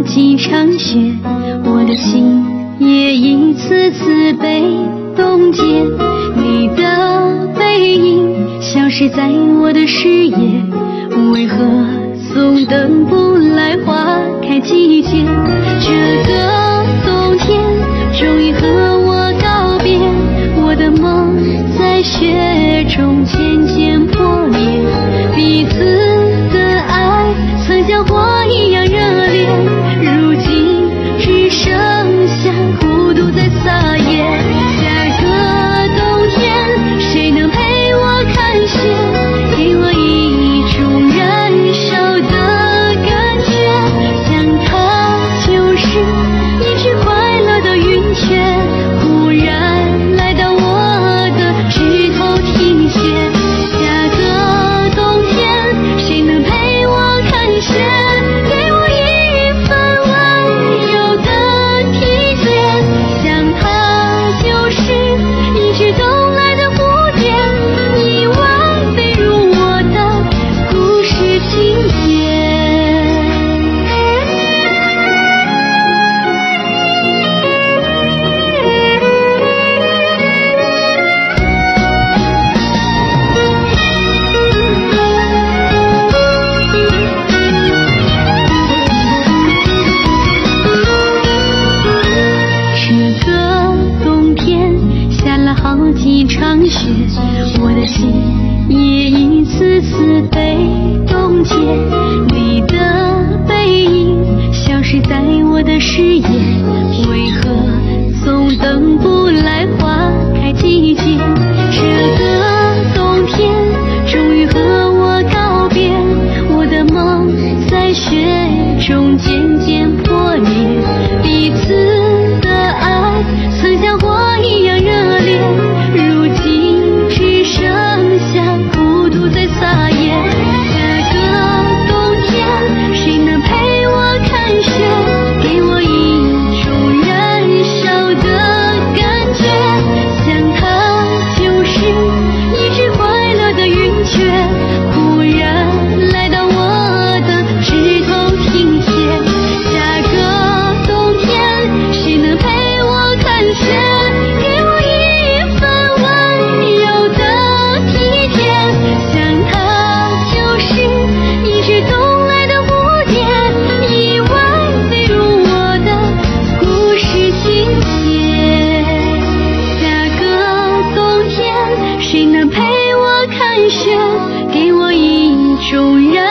几场雪，我的心也一次次被冻结。你的背影消失在我的视野，为何总等不来花开季节？这个冬天终于和我告别，我的梦在雪中渐渐破裂，彼此的爱曾像火一样热烈，如今只剩下孤独在撒野。下个冬天谁能陪我看雪，给我一种燃烧的感觉，像它就是一只快乐的云雀，忽然来到我的枝头停歇。下个冬天谁能陪我看雪，给我一份温柔的体贴，像它就是一只冬来的蝴蝶，意外飞入我的故事情节。这个冬天下了好几场雪，我的心也一次次被冻结。你的背影消失在我的视野，为何总等不来花开季节？这个冬天终于和我告别，我的梦在雪中渐渐破裂，彼此的爱曾像火一样热烈，如今只剩下孤独在撒野。下个冬天谁能陪我看雪，给我一种燃烧的感觉，像它就是一只快乐的云雀，忽然来到我的枝头停歇。下个冬天谁能陪我看雪，给我一份温柔的体贴，像它就是一只冬来的蝴蝶，意外飞入我的故事情节。下个冬天谁能陪我看雪，给我一种燃